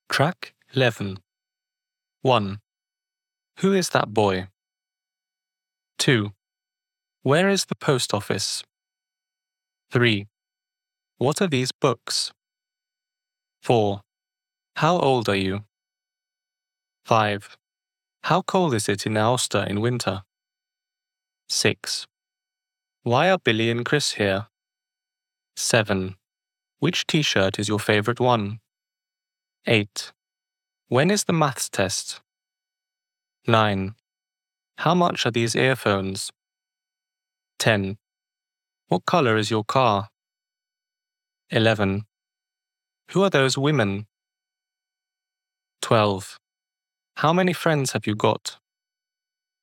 Track 11. 1. Who is that boy? 2. Where is the post office? 3. What are these books? 4. How old are you? 5. How cold is it in Ulster in winter? 6. Why are Billy and Chris here? 7. Which t-shirt is your favorite one? 8. When is the maths test? 9. How much are these earphones? 10. What color is your car? 11. Who are those women? 12. How many friends have you got?